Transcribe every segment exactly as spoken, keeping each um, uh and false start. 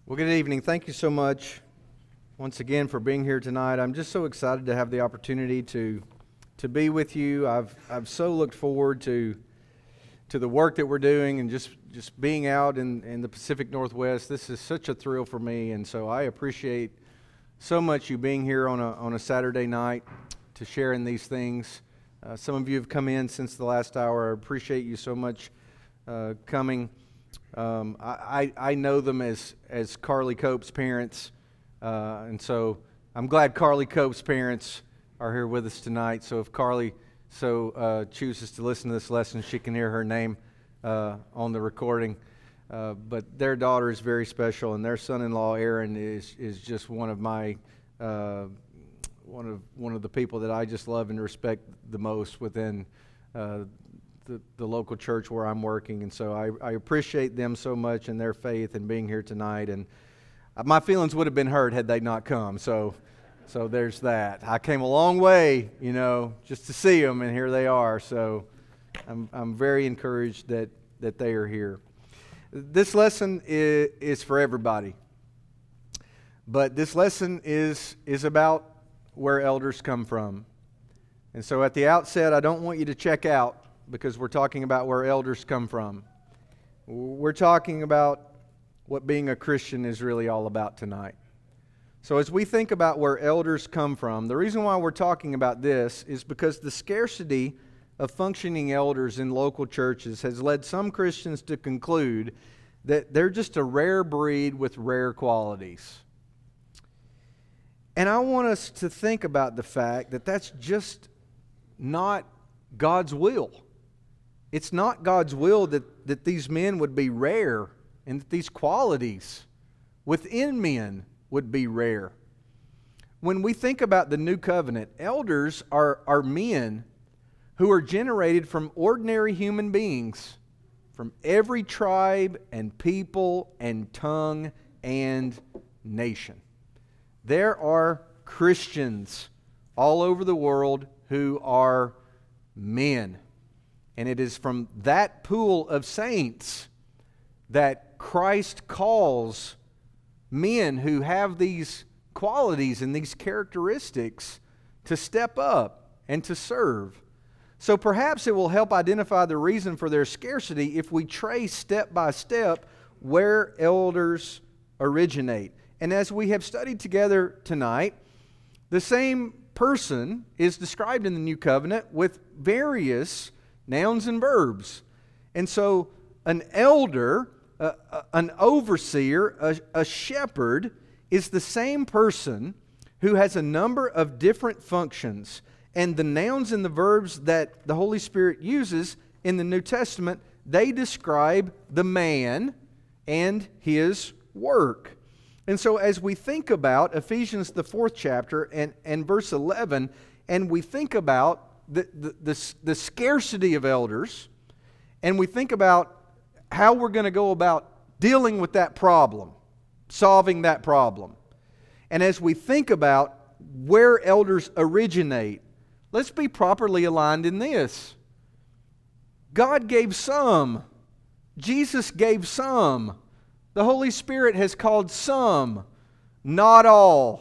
Well, good evening. Thank you so much once again for being here tonight. I'm just so excited to have the opportunity to to be with you. I've I've so looked forward to to the work that we're doing and just, just being out in, in the Pacific Northwest. This is such a thrill for me, and so I appreciate so much you being here on a on a Saturday night to share in these things. Uh, some of you have come in since the last hour. I appreciate you so much uh, coming. Um, I, I know them as, as Carly Cope's parents, uh, and so I'm glad Carly Cope's parents are here with us tonight. So if Carly so uh, chooses to listen to this lesson, she can hear her name uh, on the recording. Uh, but their daughter is very special, and their son-in-law Aaron is is just one of my uh, one of one of the people that I just love and respect the most within Uh, The, the local church where I'm working, and so I, I appreciate them so much and their faith and being here tonight. And my feelings would have been hurt had they not come. So, so there's that. I came a long way, you know, just to see them, and here they are. So, I'm I'm very encouraged that that they are here. This lesson is, is for everybody, but this lesson is is about where elders come from. And so, at the outset, I don't want you to check out, because we're talking about where elders come from. We're talking about what being a Christian is really all about tonight. So as we think about where elders come from, the reason why we're talking about this is because the scarcity of functioning elders in local churches has led some Christians to conclude that they're just a rare breed with rare qualities. And I want us to think about the fact that that's just not God's will. It's not God's will that, that these men would be rare and that these qualities within men would be rare. When we think about the new covenant, elders are, are men who are generated from ordinary human beings from every tribe and people and tongue and nation. There are Christians all over the world who are men. And it is from that pool of saints that Christ calls men who have these qualities and these characteristics to step up and to serve. So perhaps it will help identify the reason for their scarcity if we trace step by step where elders originate. And as we have studied together tonight, the same person is described in the New Covenant with various nouns and verbs. And so an elder, uh, uh, an overseer, a, a shepherd is the same person who has a number of different functions. And the nouns and the verbs that the Holy Spirit uses in the New Testament, they describe the man and his work. And so as we think about Ephesians, the fourth chapter, and, and verse eleven, and we think about The, the, the, the scarcity of elders, and we think about how we're going to go about dealing with that problem, solving that problem. And as we think about where elders originate, let's be properly aligned in this. God gave some. Jesus gave some. The Holy Spirit has called some, not all.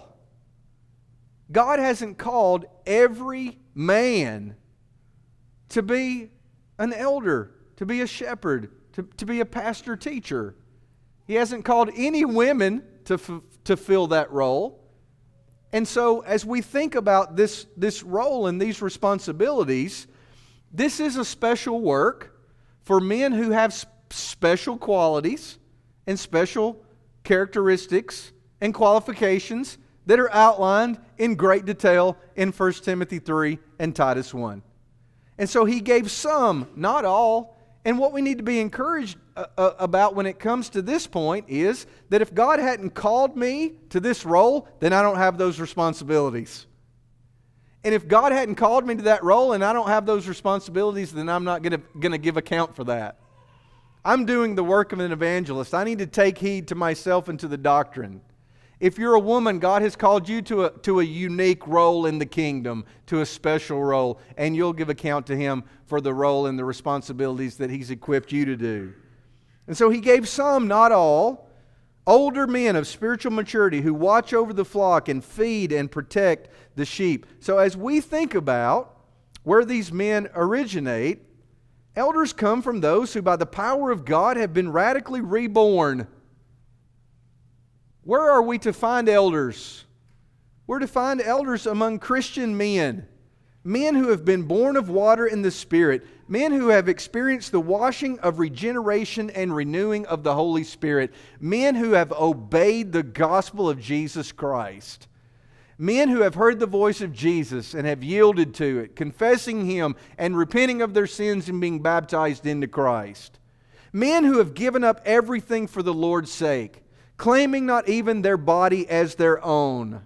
God hasn't called every man to be an elder, to be a shepherd, to, to be a pastor teacher. He hasn't called any women to, f- to fill that role. And so as we think about this, this role and these responsibilities, this is a special work for men who have sp- special qualities and special characteristics and qualifications that are outlined in great detail in First Timothy three and Titus one. And so he gave some, not all. And what we need to be encouraged uh, uh, about when it comes to this point is that if God hadn't called me to this role, then I don't have those responsibilities. And if God hadn't called me to that role and I don't have those responsibilities, then I'm not going to give account for that. I'm doing the work of an evangelist. I need to take heed to myself and to the doctrine. If you're a woman, God has called you to a, to a unique role in the kingdom, to a special role, and you'll give account to Him for the role and the responsibilities that He's equipped you to do. And so He gave some, not all, Older men of spiritual maturity who watch over the flock and feed and protect the sheep. So as we think about where these men originate, elders come from those who by the power of God have been radically reborn. Where are we to find elders? We're to find elders among Christian men. Men who have been born of water and the Spirit. Men who have experienced the washing of regeneration and renewing of the Holy Spirit. Men who have obeyed the gospel of Jesus Christ. Men who have heard the voice of Jesus and have yielded to it, confessing Him and repenting of their sins and being baptized into Christ. Men who have given up everything for the Lord's sake, claiming not even their body as their own.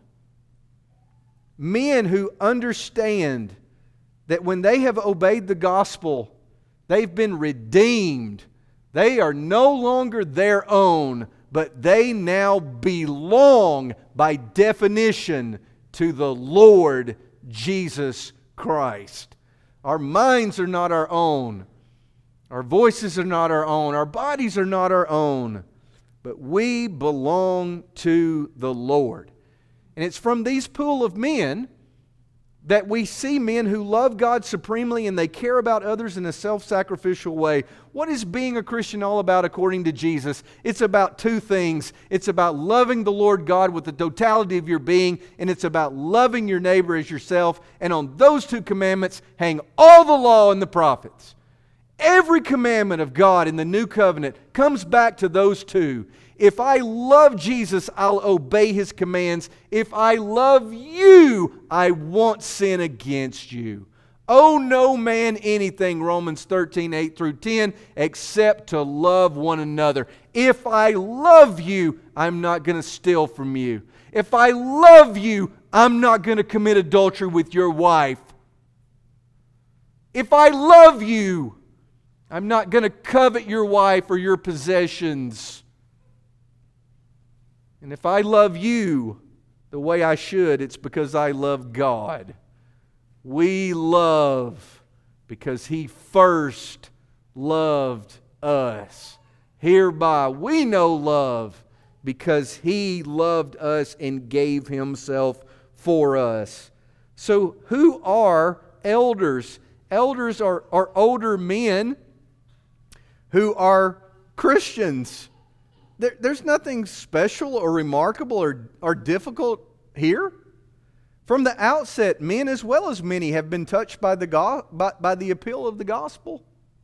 Men who understand that when they have obeyed the gospel, they've been redeemed. They are no longer their own, but they now belong by definition to the Lord Jesus Christ. Our minds are not our own. Our voices are not our own. Our bodies are not our own. But we belong to the Lord. And it's from these pool of men that we see men who love God supremely and they care about others in a self-sacrificial way. What is being a Christian all about according to Jesus? It's about two things. It's about loving the Lord God with the totality of your being, and it's about loving your neighbor as yourself. And on those two commandments hang all the law and the prophets. Every commandment of God in the new covenant comes back to those two. If I love Jesus, I'll obey His commands. If I love you, I won't sin against you. Owe no man anything, Romans thirteen, eight through ten, except to love one another. If I love you, I'm not going to steal from you. If I love you, I'm not going to commit adultery with your wife. If I love you, I'm not going to covet your wife or your possessions. And if I love you the way I should, it's because I love God. We love because He first loved us. Hereby we know love because He loved us and gave Himself for us. So who are elders? Elders are, are older men who are Christians. There, there's nothing special or remarkable or, or difficult here. From the outset, men as well as many have been touched by the, go, by, by the appeal of the gospel.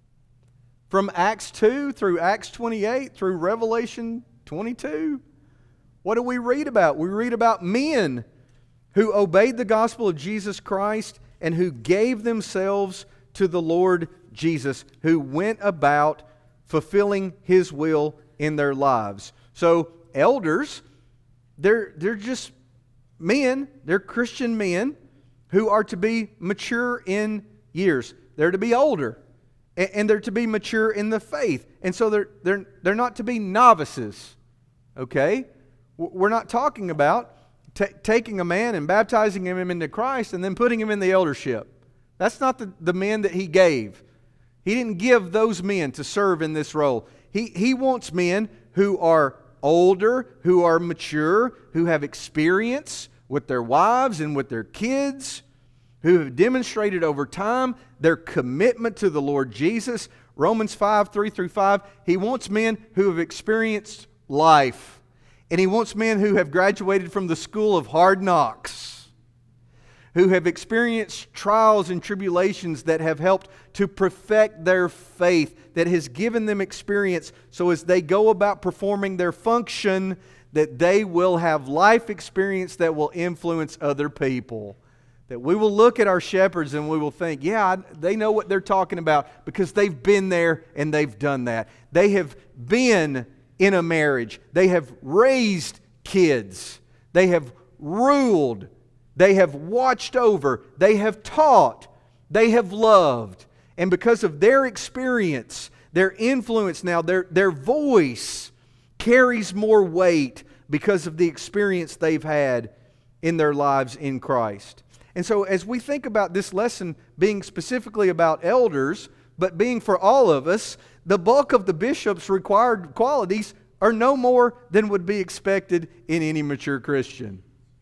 From Acts two through Acts twenty-eight through Revelation twenty-two. What do we read about? We read about men who obeyed the gospel of Jesus Christ and who gave themselves to the Lord Jesus, who went about fulfilling His will in their lives. So elders, they're, they're just men, they're Christian men who are to be mature in years. They're to be older, and, and they're to be mature in the faith. And so they're, they're, they're not to be novices, okay? We're not talking about t- taking a man and baptizing him into Christ and then putting him in the eldership. That's not the, the men that He gave. He didn't give those men to serve in this role. He, he wants men who are older, who are mature, who have experience with their wives and with their kids, who have demonstrated over time their commitment to the Lord Jesus. Romans five, three through five, He wants men who have experienced life. And He wants men who have graduated from the school of hard knocks, who have experienced trials and tribulations that have helped to perfect their faith, that has given them experience so as they go about performing their function, that they will have life experience that will influence other people. That we will look at our shepherds and we will think, yeah, they know what they're talking about because they've been there and they've done that. They have been in a marriage. They have raised kids. They have ruled. They have watched over. They have taught. They have loved. And because of their experience, their influence now, their, their voice carries more weight because of the experience they've had in their lives in Christ. And so as we think about this lesson being specifically about elders, but being for all of us, the bulk of the bishop's required qualities are no more than would be expected in any mature Christian.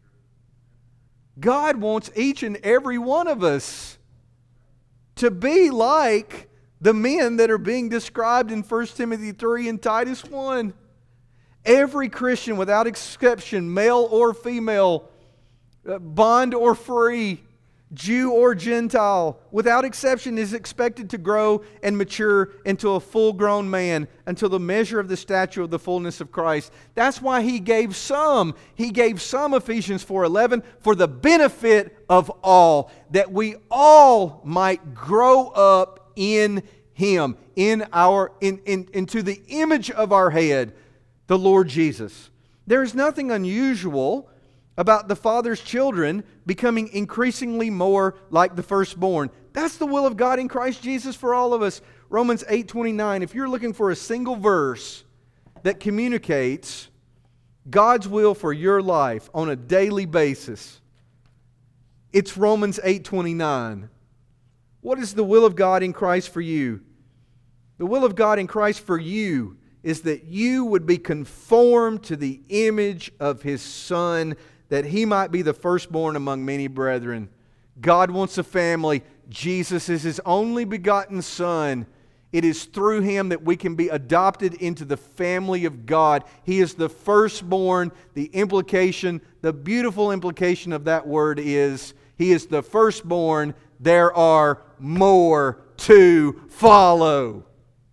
God wants each and every one of us to be like the men that are being described in First Timothy three and Titus one. Every Christian, without exception, male or female, bond or free, Jew or Gentile, without exception, is expected to grow and mature into a full-grown man, until the measure of the stature of the fullness of Christ. That's why He gave some. He gave some, Ephesians four eleven, for the benefit of all, that we all might grow up in Him, in our, in, in, into the image of our head, the Lord Jesus. There is nothing unusual about the Father's children becoming increasingly more like the firstborn. That's the will of God in Christ Jesus for all of us. Romans eight twenty-nine, if you're looking for a single verse that communicates God's will for your life on a daily basis, it's Romans eight twenty-nine. What is the will of God in Christ for you? The will of God in Christ for you is that you would be conformed to the image of His Son, that He might be the firstborn among many brethren. God wants a family. Jesus is His only begotten Son. It is through Him that we can be adopted into the family of God. He is the firstborn. The implication, the beautiful implication of that word is, He is the firstborn. There are more to follow.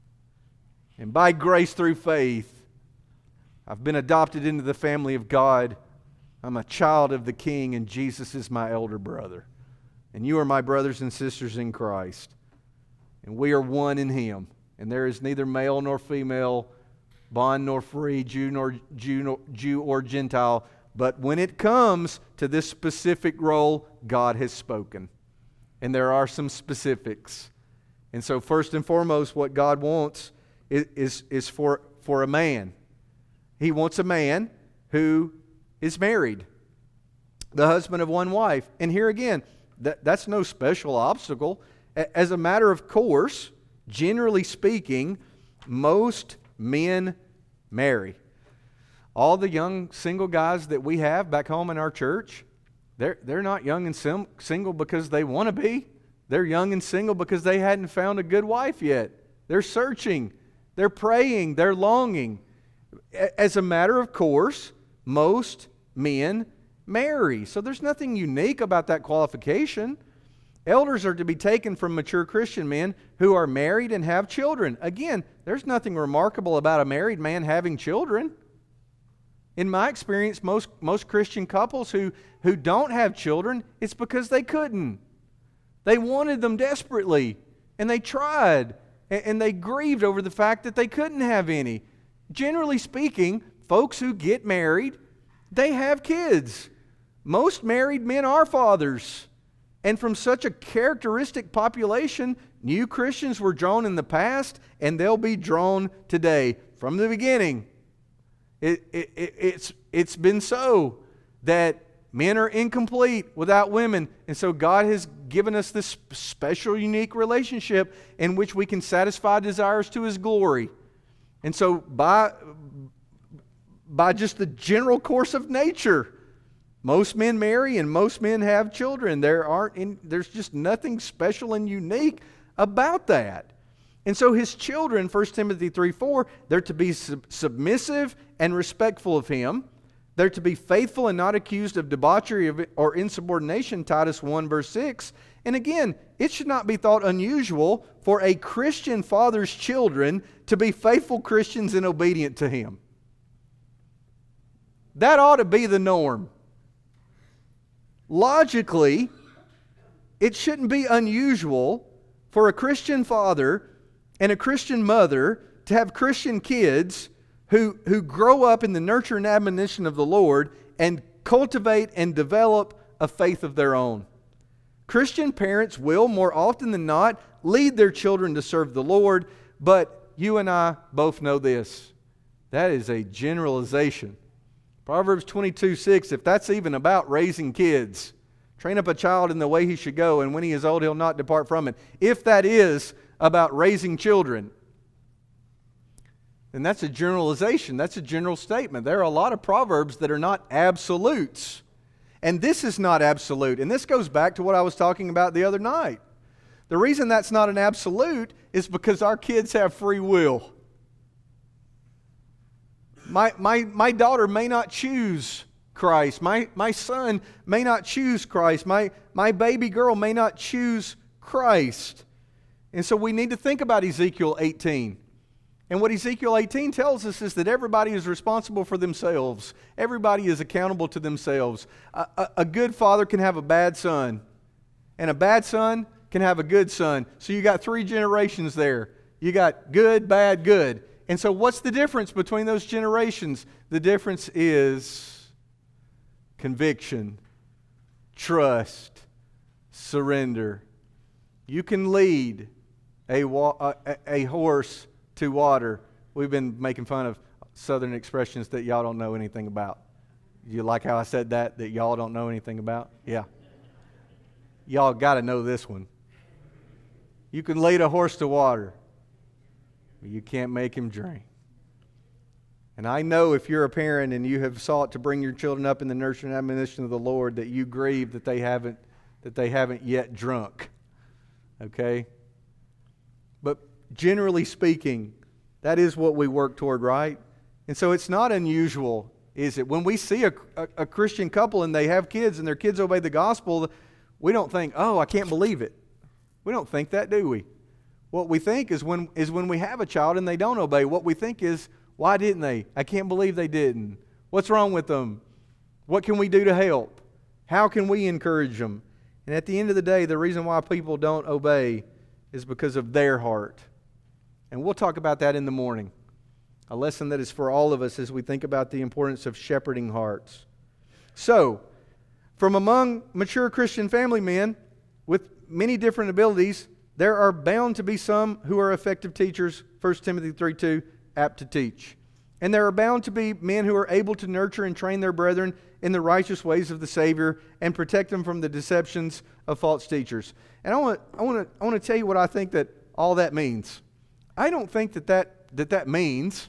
And by grace through faith, I've been adopted into the family of God. I'm a child of the King, and Jesus is my elder brother. And you are my brothers and sisters in Christ. And we are one in Him. And there is neither male nor female, bond nor free, Jew nor Jew, nor, Jew or Gentile. But when it comes to this specific role, God has spoken. And there are some specifics. And so first and foremost, what God wants is, is, is for, for a man. He wants a man who is married, the husband of one wife. And here again, that, that's no special obstacle. As a matter of course, generally speaking, most men marry. All the young single guys that we have back home in our church, they're, they're not young and sim- single because they want to be. They're young and single because they hadn't found a good wife yet. They're searching. They're praying. They're longing. As a matter of course, most men marry. So there's nothing unique about that qualification. Elders are to be taken from mature Christian men who are married and have children. Again, there's nothing remarkable about a married man having children. In my experience, most, most Christian couples who, who don't have children, it's because they couldn't. They wanted them desperately, and they tried, and, and they grieved over the fact that they couldn't have any. Generally speaking, folks who get married, they have kids. Most married men are fathers. And from such a characteristic population, new Christians were drawn in the past, and they'll be drawn today. From the beginning, it, it, it, it's, it's been so that men are incomplete without women. And so God has given us this special, unique relationship in which we can satisfy desires to His glory. And so by, by just the general course of nature, most men marry and most men have children. There aren't in, there's just nothing special and unique about that. And so His children, First Timothy three four, they're to be sub- submissive and respectful of Him. They're to be faithful and not accused of debauchery or insubordination, Titus one verse six. And again, it should not be thought unusual for a Christian father's children to be faithful Christians and obedient to him. That ought to be the norm. Logically, it shouldn't be unusual for a Christian father and a Christian mother to have Christian kids who, who grow up in the nurture and admonition of the Lord and cultivate and develop a faith of their own. Christian parents will, more often than not, lead their children to serve the Lord, but you and I both know this. That is a generalization. Proverbs twenty-two six, if that's even about raising kids, train up a child in the way he should go, and when he is old, he'll not depart from it. If that is about raising children, And that's a generalization. That's a general statement. There are a lot of proverbs that are not absolutes. And this is not absolute. And this goes back to what I was talking about the other night. The reason that's not an absolute is because our kids have free will. My, my, my daughter may not choose Christ. My, my son may not choose Christ. My, my baby girl may not choose Christ. And so we need to think about Ezekiel eighteen. And what Ezekiel eighteen tells us is that everybody is responsible for themselves. Everybody is accountable to themselves. A, a, a good father can have a bad son. And a bad son can have a good son. So you got three generations there. You got good, bad, good. And so what's the difference between those generations? The difference is conviction, trust, surrender. You can lead a, a, a horse to water. We've been making fun of southern expressions that y'all don't know anything about. You like how I said that, that y'all don't know anything about? Yeah. Y'all got to know this one. You can lead a horse to water, but you can't make him drink. And I know if you're a parent and you have sought to bring your children up in the nurture and admonition of the Lord, that you grieve that they haven't that they haven't yet drunk. Okay? But generally speaking, that is what we work toward, right? And so it's not unusual, is it? When we see a, a, a Christian couple and they have kids and their kids obey the gospel, we don't think, oh, I can't believe it. We don't think that, do we? What we think is when is when we have a child and they don't obey, what we think is, why didn't they? I can't believe they didn't. What's wrong with them? What can we do to help? How can we encourage them? And at the end of the day, the reason why people don't obey is because of their heart. And we'll talk about that in the morning. A lesson that is for all of us as we think about the importance of shepherding hearts. So, from among mature Christian family men with many different abilities, there are bound to be some who are effective teachers, First Timothy three two, apt to teach. And there are bound to be men who are able to nurture and train their brethren in the righteous ways of the Savior and protect them from the deceptions of false teachers. And I want I want to I want to tell you what I think that all that means. I don't think that that, that, that means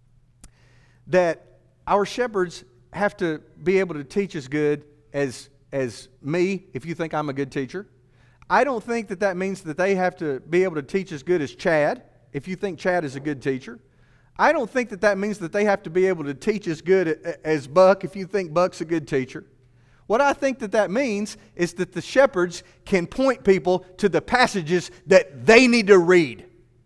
that our shepherds have to be able to teach as good as, as me, if you think I'm a good teacher. I don't think that that means that they have to be able to teach as good as Chad, if you think Chad is a good teacher. I don't think that that means that they have to be able to teach as good as Buck, if you think Buck's a good teacher. What I think that that means is that the shepherds can point people to the passages that they need to read.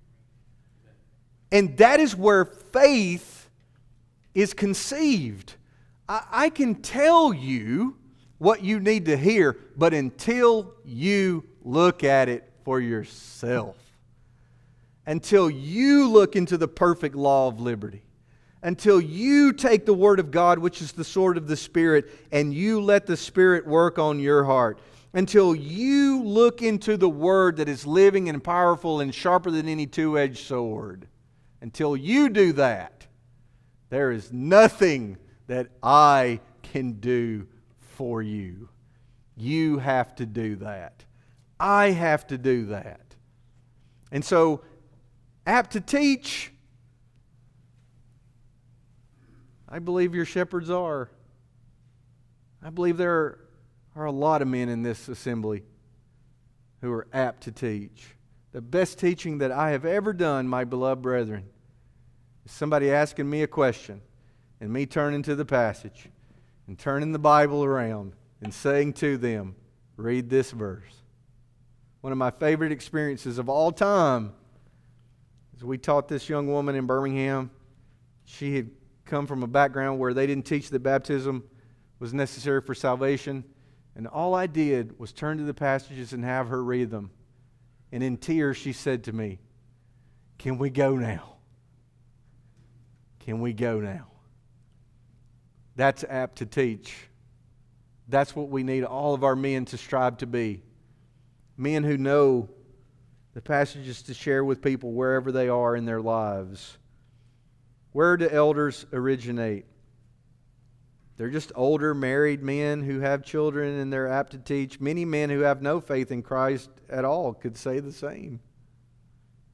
And that is where faith is conceived. I, I can tell you what you need to hear, but until you look at it for yourself, until you look into the perfect law of liberty, until you take the Word of God, which is the sword of the Spirit, and you let the Spirit work on your heart, until you look into the Word that is living and powerful and sharper than any two-edged sword, until you do that, there is nothing that I can do for you. You have to do that. I have to do that. And so, apt to teach, I believe your shepherds are. I believe there are a lot of men in this assembly who are apt to teach. The best teaching that I have ever done, my beloved brethren, is somebody asking me a question and me turning to the passage and turning the Bible around and saying to them, read this verse. One of my favorite experiences of all time is we taught this young woman in Birmingham. She had come from a background where they didn't teach that baptism was necessary for salvation. And all I did was turn to the passages and have her read them. And in tears she said to me, can we go now? Can we go now? That's apt to teach. That's what we need all of our men to strive to be. Men who know the passages to share with people wherever they are in their lives. Where do elders originate? They're just older married men who have children and they're apt to teach. Many men who have no faith in Christ at all could say the same.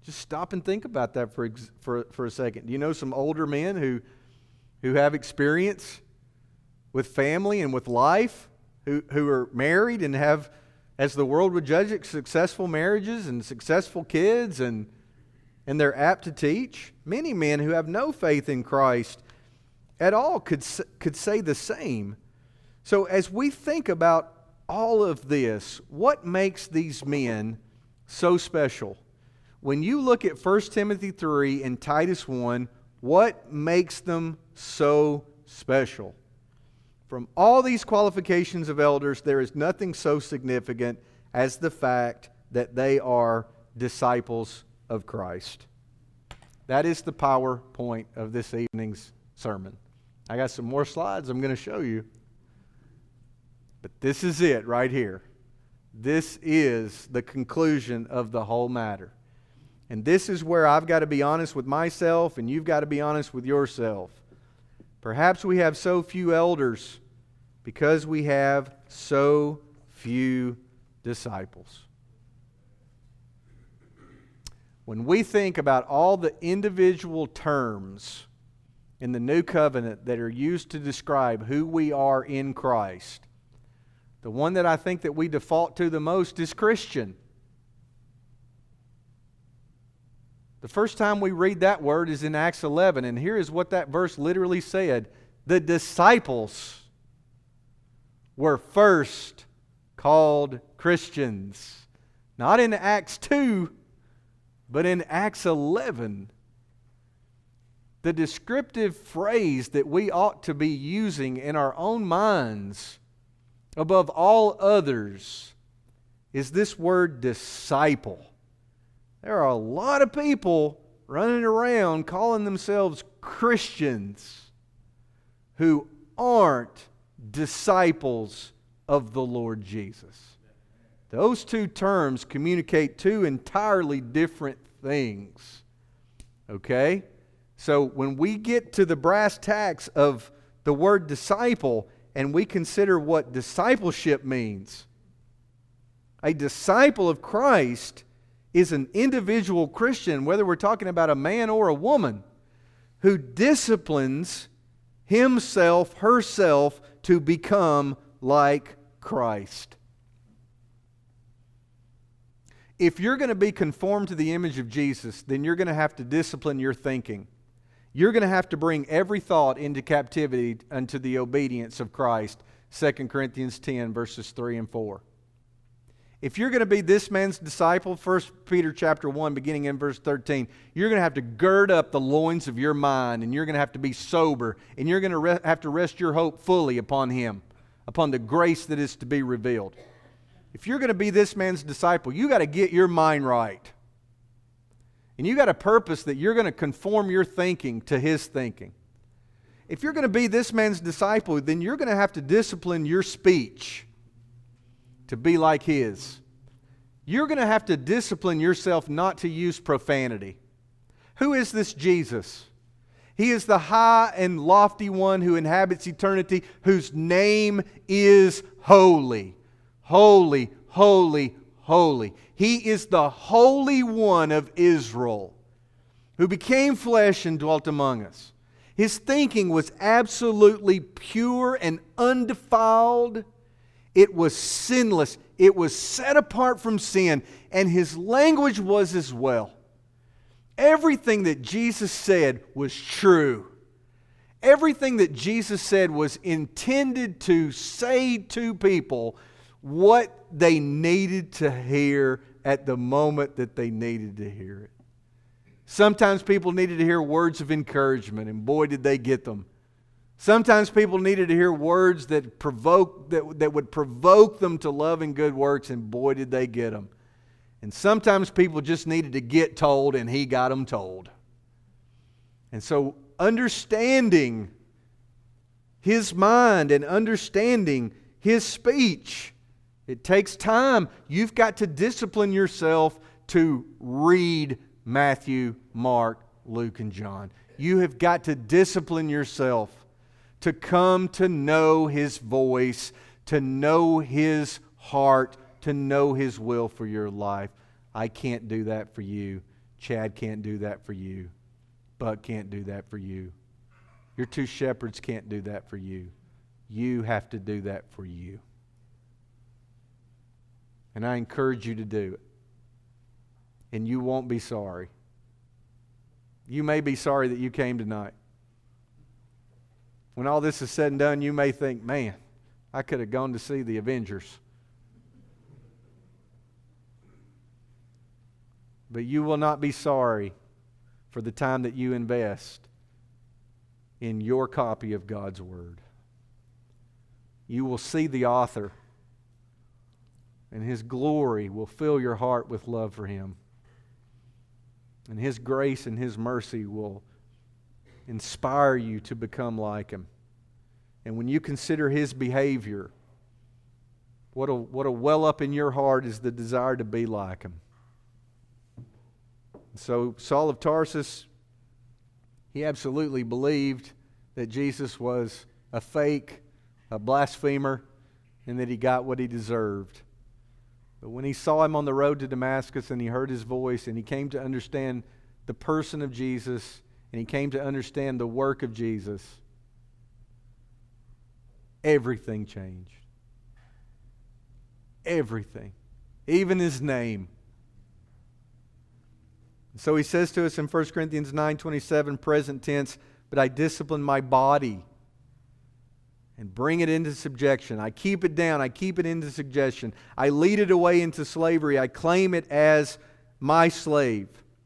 Just stop and think about that for, for, for a second. Do you know some older men who, who have experience with family and with life, who, who are married and have, as the world would judge it, successful marriages and successful kids, and, and they're apt to teach? Many men who have no faith in Christ at all could, could say the same. So as we think about all of this, what makes these men so special? When you look at First Timothy three and Titus one, what makes them so special? From all these qualifications of elders, there is nothing so significant as the fact that they are disciples of Christ. That is the power point of this evening's sermon. I got some more slides I'm going to show you. But this is it right here. This is the conclusion of the whole matter. And this is where I've got to be honest with myself, and you've got to be honest with yourself. Perhaps we have so few elders because we have so few disciples. When we think about all the individual terms in the New Covenant that are used to describe who we are in Christ, the one that I think that we default to the most is Christian. The first time we read that word is in Acts eleven, and here is what that verse literally said. The disciples were first called Christians. Not in Acts two, but in Acts eleven. The descriptive phrase that we ought to be using in our own minds above all others is this word disciple. There are a lot of people running around calling themselves Christians who aren't disciples of the Lord Jesus. Those two terms communicate two entirely different things. Okay? So when we get to the brass tacks of the word disciple and we consider what discipleship means, a disciple of Christ is an individual Christian, whether we're talking about a man or a woman, who disciplines himself, herself, to become like Christ. If you're going to be conformed to the image of Jesus, then you're going to have to discipline your thinking. You're going to have to bring every thought into captivity unto the obedience of Christ. Second Corinthians ten, verses three and four. If you're going to be this man's disciple, First Peter chapter one, beginning in verse thirteen, you're going to have to gird up the loins of your mind, and you're going to have to be sober, and you're going to re- have to rest your hope fully upon Him, upon the grace that is to be revealed. If you're going to be this man's disciple, you got to get your mind right. And you got a purpose that you're going to conform your thinking to his thinking. If you're going to be this man's disciple, then you're going to have to discipline your speech to be like his. You're going to have to discipline yourself not to use profanity. Who is this Jesus? He is the high and lofty one who inhabits eternity, whose name is holy. Holy, holy, holy. He is the Holy One of Israel, who became flesh and dwelt among us. His thinking was absolutely pure and undefiled. It was sinless. It was set apart from sin. And his language was as well. Everything that Jesus said was true. Everything that Jesus said was intended to say to people what they needed to hear at the moment that they needed to hear it. Sometimes people needed to hear words of encouragement, and boy, did they get them. Sometimes people needed to hear words that provoke that, that would provoke them to love and good works, and boy, did they get them. And sometimes people just needed to get told, and he got them told. And so understanding his mind and understanding his speech, it takes time. You've got to discipline yourself to read Matthew, Mark, Luke, and John. You have got to discipline yourself to come to know his voice, to know his heart, to know his will for your life. I can't do that for you. Chad can't do that for you. Buck can't do that for you. Your two shepherds can't do that for you. You have to do that for you. And I encourage you to do it. And you won't be sorry. You may be sorry that you came tonight. When all this is said and done, you may think, man, I could have gone to see the Avengers. But you will not be sorry for the time that you invest in your copy of God's Word. You will see the author, and His glory will fill your heart with love for Him. And His grace and His mercy will inspire you to become like Him. And when you consider His behavior, what a, what a well up in your heart is the desire to be like Him. So Saul of Tarsus, he absolutely believed that Jesus was a fake, a blasphemer, and that he got what he deserved. But when he saw him on the road to Damascus and he heard his voice and he came to understand the person of Jesus and he came to understand the work of Jesus, everything changed. Everything. Even his name. So he says to us in First Corinthians nine twenty-seven, present tense, but I discipline my body and bring it into subjection. I keep it down. I keep it into subjection. I lead it away into slavery. I claim it as my slave.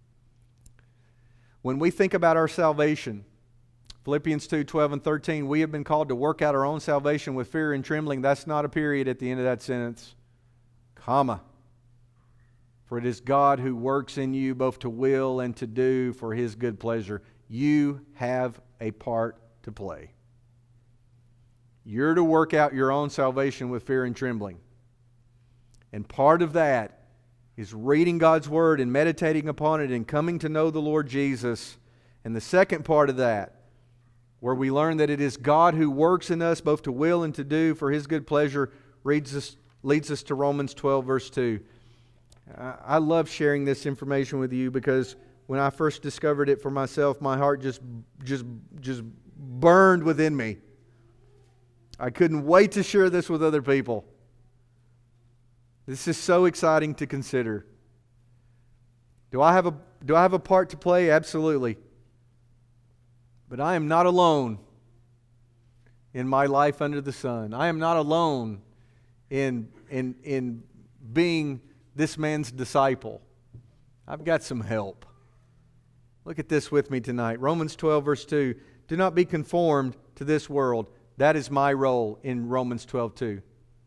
When we think about our salvation, Philippians two twelve and thirteen, we have been called to work out our own salvation with fear and trembling. That's not a period at the end of that sentence. Comma. For it is God who works in you both to will and to do for His good pleasure. You have a part to play. You're to work out your own salvation with fear and trembling. And part of that is reading God's Word and meditating upon it and coming to know the Lord Jesus. And the second part of that, where we learn that it is God who works in us both to will and to do for His good pleasure, leads us, leads us to Romans twelve verse two. I love sharing this information with you because when I first discovered it for myself, my heart just, just, just burned within me. I couldn't wait to share this with other people. This is so exciting to consider. Do I have a, do I have a part to play? Absolutely. But I am not alone in my life under the sun. I am not alone in, in, in being this man's disciple. I've got some help. Look at this with me tonight. Romans twelve verse two. Do not be conformed to this world. That is my role in Romans twelve two.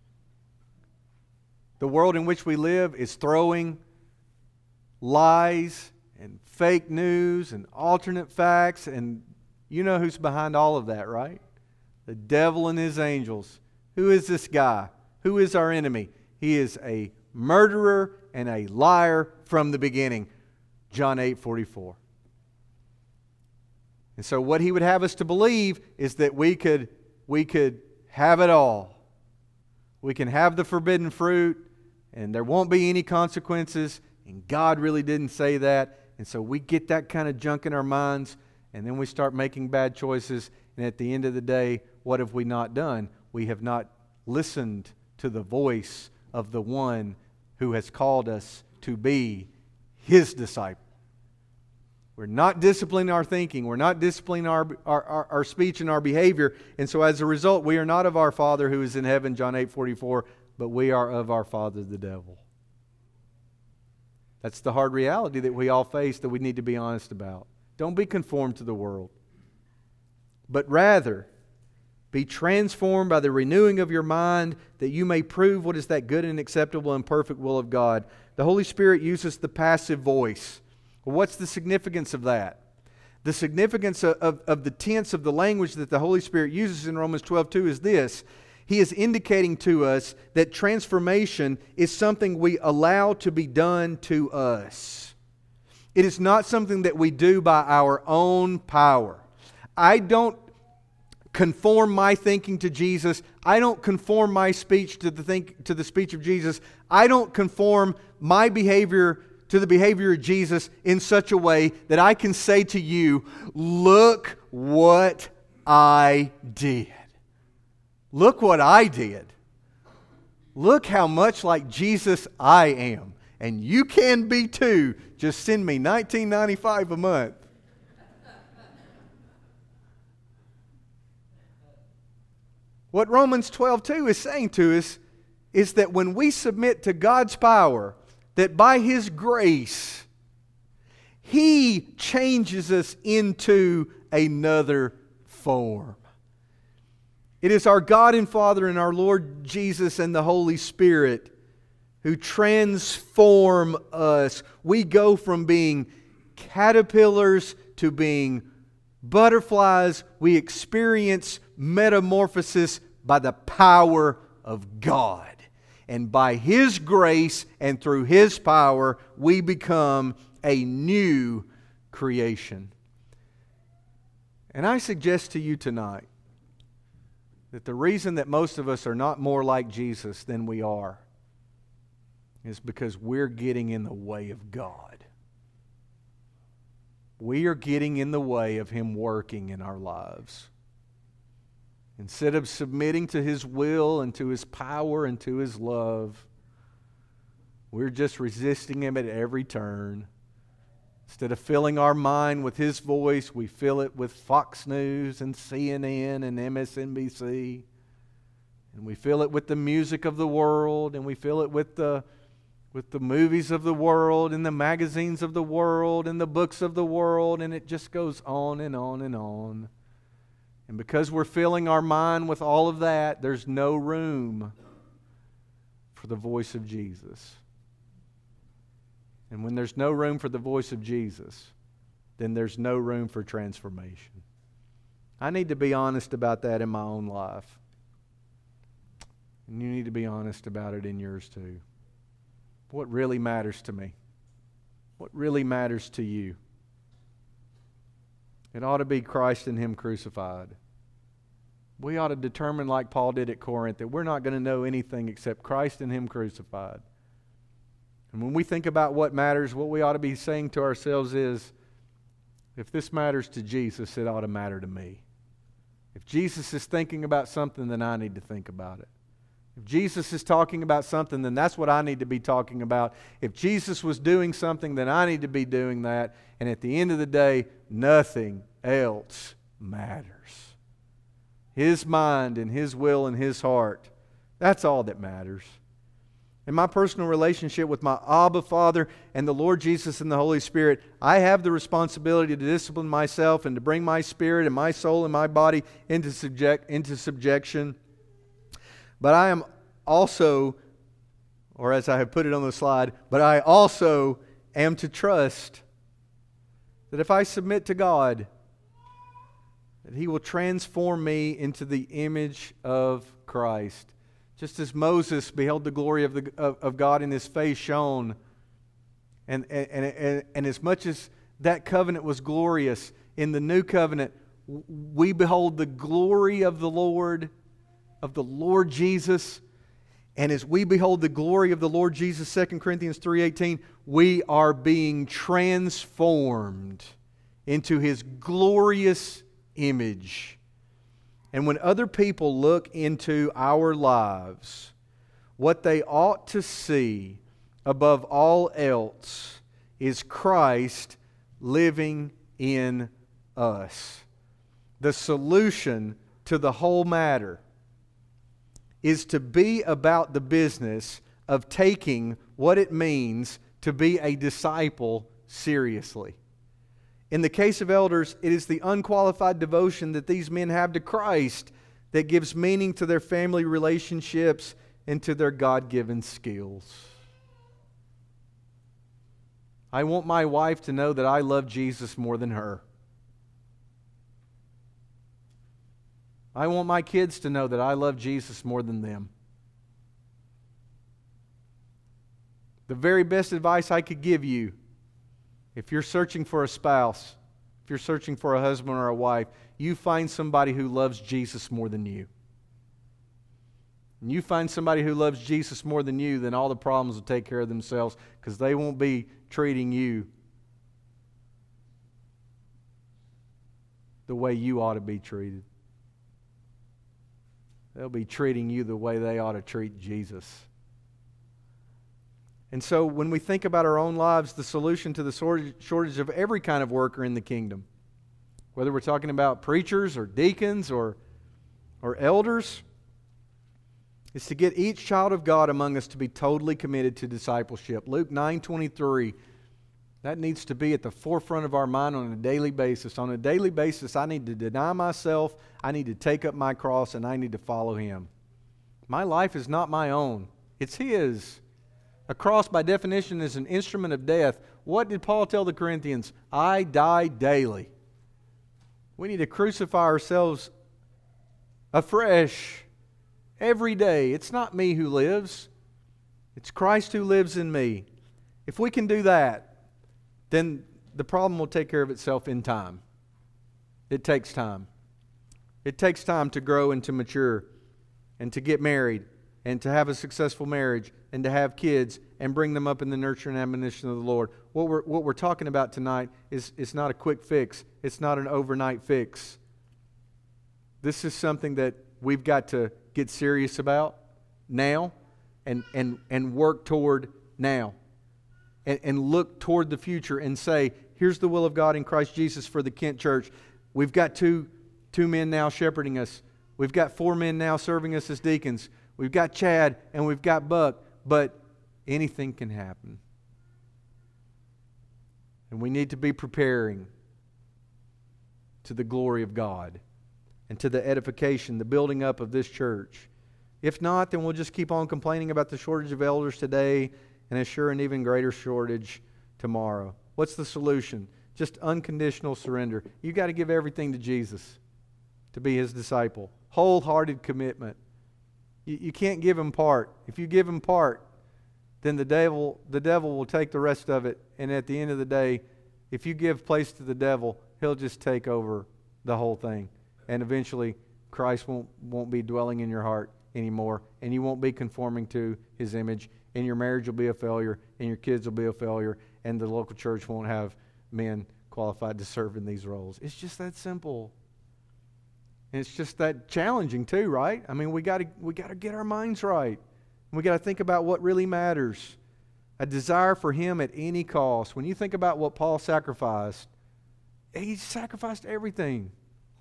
The world in which we live is throwing lies and fake news and alternate facts, and you know who's behind all of that, right? The devil and his angels. Who is this guy? Who is our enemy? He is a murderer and a liar from the beginning. John eight forty-four. And so what he would have us to believe is that we could, we could have it all. We can have the forbidden fruit and there won't be any consequences, and God really didn't say that. And so we get that kind of junk in our minds, and then we start making bad choices, and at the end of the day, what have we not done? We have not listened to the voice of the one who has called us to be His disciple. We're not disciplining our thinking. We're not disciplining our, our, our, our speech and our behavior. And so as a result, we are not of our Father who is in heaven, John eight forty-four, but we are of our father, the devil. That's the hard reality that we all face that we need to be honest about. Don't be conformed to the world, but rather be transformed by the renewing of your mind, that you may prove what is that good and acceptable and perfect will of God. The Holy Spirit uses the passive voice. Well, what's the significance of that? The significance of, of, of the tense of the language that the Holy Spirit uses in Romans twelve two is this. He is indicating to us that transformation is something we allow to be done to us. It is not something that we do by our own power. I don't conform my thinking to Jesus. I don't conform my speech to the think to the speech of Jesus. I don't conform my behavior to the behavior of Jesus in such a way that I can say to you, look what I did. Look what I did. Look how much like Jesus I am. And you can be too. Just send me nineteen ninety-five a month. What Romans twelve two is saying to us is that when we submit to God's power, that by His grace, He changes us into another form. It is our God and Father and our Lord Jesus and the Holy Spirit who transform us. We go from being caterpillars to being butterflies. We experience metamorphosis by the power of God. And by His grace and through His power, we become a new creation. And I suggest to you tonight that the reason that most of us are not more like Jesus than we are is because we're getting in the way of God. We are getting in the way of Him working in our lives. Instead of submitting to His will and to His power and to His love, we're just resisting Him at every turn. Instead of filling our mind with His voice, we fill it with Fox News and C N N and M S N B C. And we fill it with the music of the world, and we fill it with the, with the movies of the world and the magazines of the world and the books of the world, and it just goes on and on and on. And because we're filling our mind with all of that, there's no room for the voice of Jesus. And when there's no room for the voice of Jesus, then there's no room for transformation. I need to be honest about that in my own life. And you need to be honest about it in yours too. What really matters to me? What really matters to you? It ought to be Christ and Him crucified. We ought to determine, like Paul did at Corinth, that we're not going to know anything except Christ and Him crucified. And when we think about what matters, what we ought to be saying to ourselves is, if this matters to Jesus, it ought to matter to me. If Jesus is thinking about something, then I need to think about it. If Jesus is talking about something, then that's what I need to be talking about. If Jesus was doing something, then I need to be doing that. And at the end of the day, nothing else matters. His mind and His will and His heart, that's all that matters. In my personal relationship with my Abba Father and the Lord Jesus and the Holy Spirit, I have the responsibility to discipline myself and to bring my spirit and my soul and my body into subject into subjection. But I am also, or as I have put it on the slide, but I also am to trust that if I submit to God, that He will transform me into the image of Christ. Just as Moses beheld the glory of, the, of, of God and his face shone, and, and, and, and as much as that covenant was glorious, in the new covenant, we behold the glory of the Lord, of the Lord Jesus. And as we behold the glory of the Lord Jesus, Second Corinthians three eighteen, we are being transformed into His glorious image. And when other people look into our lives, what they ought to see above all else is Christ living in us. The solution to the whole matter is to be about the business of taking what it means to be a disciple seriously. In the case of elders, it is the unqualified devotion that these men have to Christ that gives meaning to their family relationships and to their God-given skills. I want my wife to know that I love Jesus more than her. I want my kids to know that I love Jesus more than them. The very best advice I could give you, if you're searching for a spouse, if you're searching for a husband or a wife, you find somebody who loves Jesus more than you. and you find somebody who loves Jesus more than you, then all the problems will take care of themselves, because they won't be treating you the way you ought to be treated. They'll be treating you the way they ought to treat Jesus. And so when we think about our own lives, the solution to the shortage of every kind of worker in the kingdom, whether we're talking about preachers or deacons or, or elders, is to get each child of God among us to be totally committed to discipleship. Luke nine twenty-three, that needs to be at the forefront of our mind on a daily basis. On a daily basis, I need to deny myself, I need to take up my cross, and I need to follow Him. My life is not my own. It's His. A cross, by definition, is an instrument of death. What did Paul tell the Corinthians? I die daily. We need to crucify ourselves afresh every day. It's not me who lives. It's Christ who lives in me. If we can do that, then the problem will take care of itself in time. It takes time. It takes time to grow and to mature and to get married and to have a successful marriage and to have kids and bring them up in the nurture and admonition of the Lord. What we're, what we're talking about tonight is it's not a quick fix. It's not an overnight fix. This is something that we've got to get serious about now and, and, and work toward now. And, and look toward the future and say, here's the will of God in Christ Jesus for the Kent Church. We've got two, two men now shepherding us. We've got four men now serving us as deacons. We've got Chad and we've got Buck, but anything can happen. And we need to be preparing to the glory of God and to the edification, the building up of this church. If not, then we'll just keep on complaining about the shortage of elders today and assure an even greater shortage tomorrow. What's the solution? Just unconditional surrender. You've got to give everything to Jesus to be His disciple. Wholehearted commitment. You, you can't give Him part. If you give Him part, then the devil, the devil will take the rest of it. And at the end of the day, if you give place to the devil, he'll just take over the whole thing. And eventually, Christ won't, won't be dwelling in your heart anymore. And you won't be conforming to His image. And your marriage will be a failure. And your kids will be a failure. And the local church won't have men qualified to serve in these roles. It's just that simple. And it's just that challenging too, right? I mean, we got to we got to get our minds right. We got to think about what really matters. A desire for Him at any cost. When you think about what Paul sacrificed, he sacrificed everything.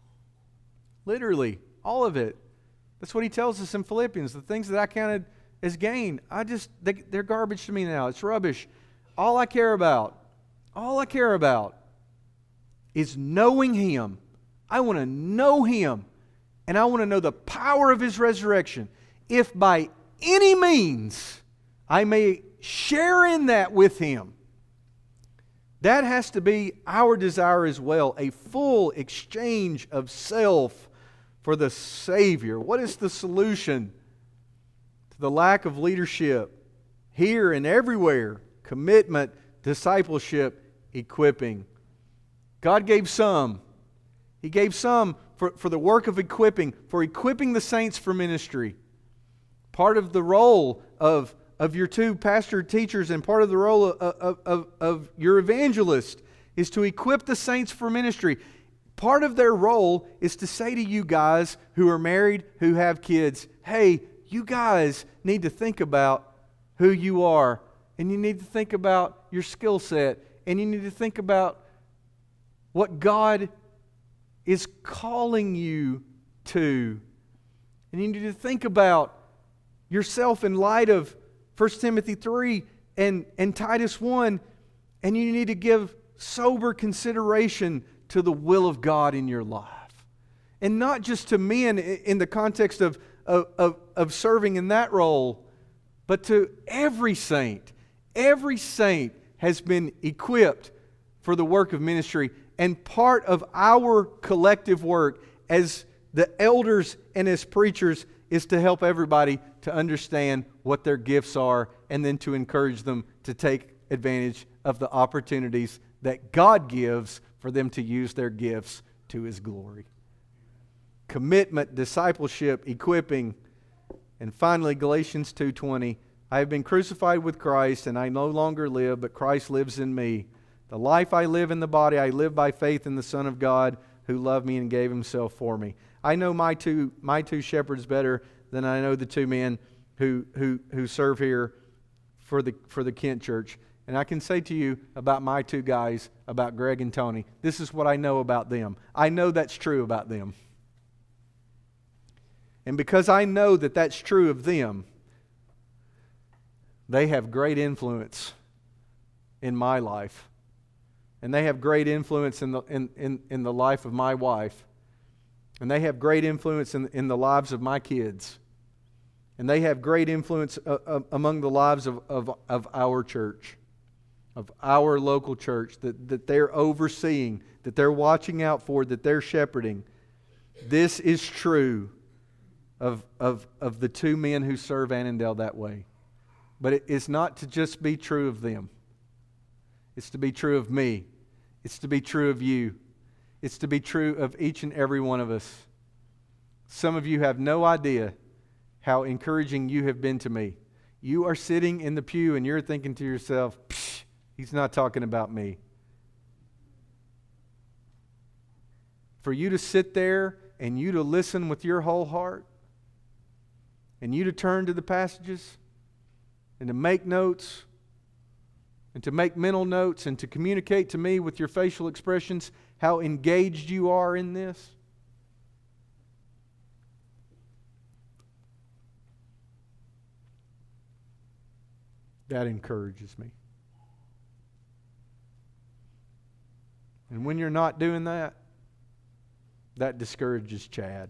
Literally, all of it. That's what he tells us in Philippians. The things that I counted as gain, I just they, they're garbage to me now. It's rubbish. All I care about, all I care about is knowing Him. I want to know Him. And I want to know the power of His resurrection. If by any means I may share in that with Him. That has to be our desire as well. A full exchange of self for the Savior. What is the solution to the lack of leadership here and everywhere? Commitment, discipleship, equipping. God gave some. He gave some for, for the work of equipping, for equipping the saints for ministry. Part of the role of, of your two pastor teachers and part of the role of, of, of, of your evangelist is to equip the saints for ministry. Part of their role is to say to you guys who are married, who have kids, hey, you guys need to think about who you are, and you need to think about your skill set, and you need to think about what God is calling you to. And you need to think about yourself in light of First Timothy three and, and Titus one, and you need to give sober consideration to the will of God in your life. And not just to men in the context of, of, of, of serving in that role, but to every saint. Every saint has been equipped for the work of ministry. And part of our collective work as the elders and as preachers is to help everybody to understand what their gifts are and then to encourage them to take advantage of the opportunities that God gives for them to use their gifts to His glory. Commitment, discipleship, equipping, And finally, Galatians two twenty, I have been crucified with Christ, and I no longer live, but Christ lives in me. The life I live in the body, I live by faith in the Son of God, who loved me and gave himself for me. I know my two my two shepherds better than I know the two men who who who serve here for the for the Kent Church. And I can say to you about my two guys, about Greg and Tony, this is what I know about them. I know that's true about them. And because I know that that's true of them, they have great influence in my life. And they have great influence in the, in, in, in the life of my wife. And they have great influence in, in the lives of my kids. And they have great influence uh, uh, among the lives of, of, of our church, of our local church, that, that they're overseeing, that they're watching out for, that they're shepherding. This is true of, of, of the two men who serve Annandale that way. But it, it's not to just be true of them. It's to be true of me. It's to be true of you. It's to be true of each and every one of us. Some of you have no idea how encouraging you have been to me. You are sitting in the pew and you're thinking to yourself, psh, he's not talking about me. For you to sit there and you to listen with your whole heart, and you to turn to the passages and to make notes and to make mental notes and to communicate to me with your facial expressions how engaged you are in this. That encourages me. And when you're not doing that, that discourages Chad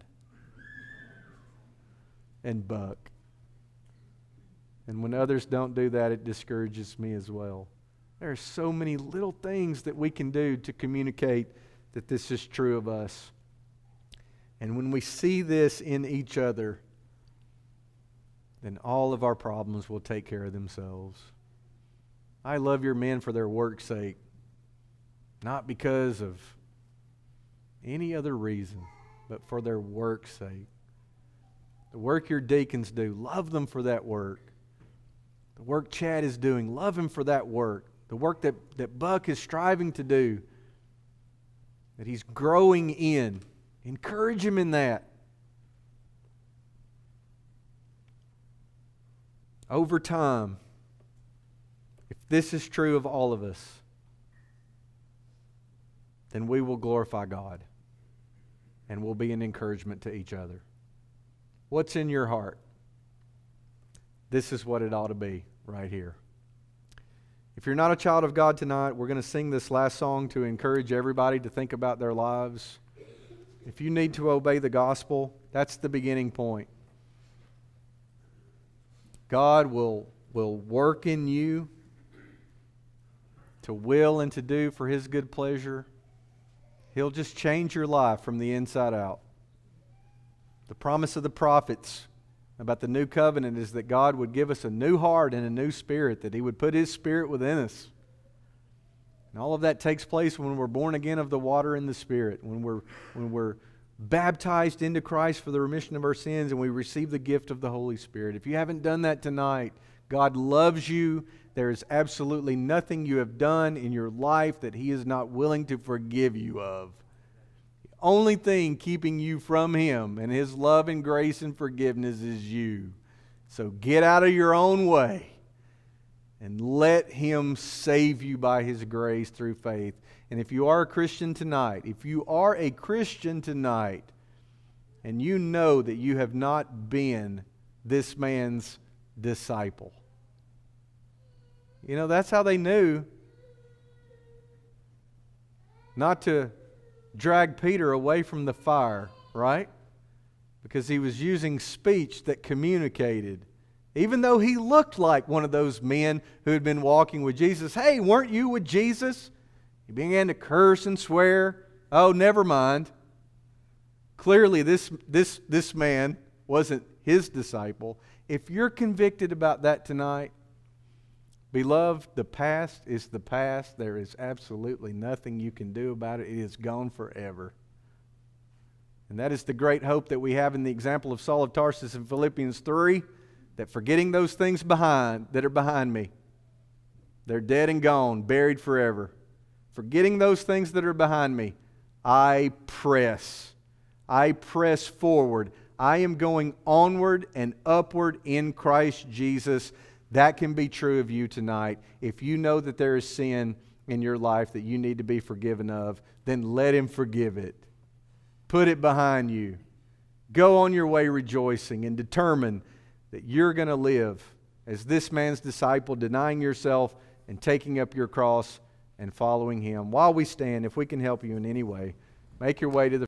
and Buck. And when others don't do that, it discourages me as well. There are so many little things that we can do to communicate that this is true of us. And when we see this in each other, then all of our problems will take care of themselves. I love your men for their work's sake, not because of any other reason, but for their work's sake. The work your deacons do, love them for that work. The work Chad is doing, love him for that work. The work that, that Buck is striving to do, that he's growing in, encourage him in that. Over time, if this is true of all of us, then we will glorify God and we'll be an encouragement to each other. What's in your heart? This is what it ought to be right here. If you're not a child of God tonight, we're going to sing this last song to encourage everybody to think about their lives. If you need to obey the gospel, that's the beginning point. God will, will work in you to will and to do for His good pleasure. He'll just change your life from the inside out. The promise of the prophets about the new covenant is that God would give us a new heart and a new spirit, that He would put His Spirit within us. And all of that takes place when we're born again of the water and the Spirit, when we're, when we're baptized into Christ for the remission of our sins and we receive the gift of the Holy Spirit. If you haven't done that tonight, God loves you. There is absolutely nothing you have done in your life that He is not willing to forgive you of. Only thing keeping you from Him and His love and grace and forgiveness is you. So get out of your own way and let Him save you by His grace through faith. And if you are a Christian tonight, if you are a Christian tonight and you know that you have not been this man's disciple, you know, that's how they knew not to drag Peter away from the fire, right? Because he was using speech that communicated. Even though he looked like one of those men who had been walking with Jesus. Hey, weren't you with Jesus? He began to curse and swear. Oh, never mind. Clearly this, this, this man wasn't his disciple. If you're convicted about that tonight, beloved, the past is the past. There is absolutely nothing you can do about it. It is gone forever. And that is the great hope that we have in the example of Saul of Tarsus in Philippians three, that forgetting those things behind that are behind me, they're dead and gone, buried forever. Forgetting those things that are behind me, I press. I press forward. I am going onward and upward in Christ Jesus. That can be true of you tonight. If you know that there is sin in your life that you need to be forgiven of, then let Him forgive it. Put it behind you. Go on your way rejoicing and determine that you're going to live as this man's disciple, denying yourself and taking up your cross and following Him. While we stand, if we can help you in any way, make your way to the